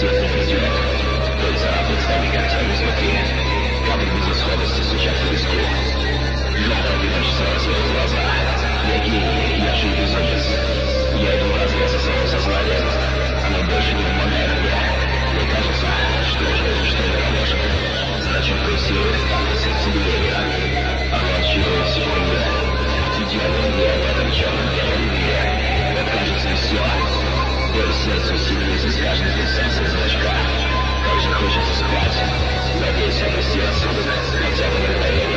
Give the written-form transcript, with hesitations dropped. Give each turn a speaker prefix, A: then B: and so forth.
A: Всех не придет. Тот царапает своими когтями изнутри. Капель безысходности стучат по виску. Надо одиночество рассеять глаза. Я гений, я же безумец. Я иду в разрез со своим сознанием. Оно больше не помогает мне. Мне кажется, что уже ничто не поможет. Значит, пульсирует танец сердцебиения. Оно отсчитывает секунды. Идеальный мир в этом черном белом мире. Мне кажется, все. Боль сердце усиливается с каждой пульсацией зрачка. Как же хочется спать. Надеюсь, я отойти отсюда хотя бы на мгновение.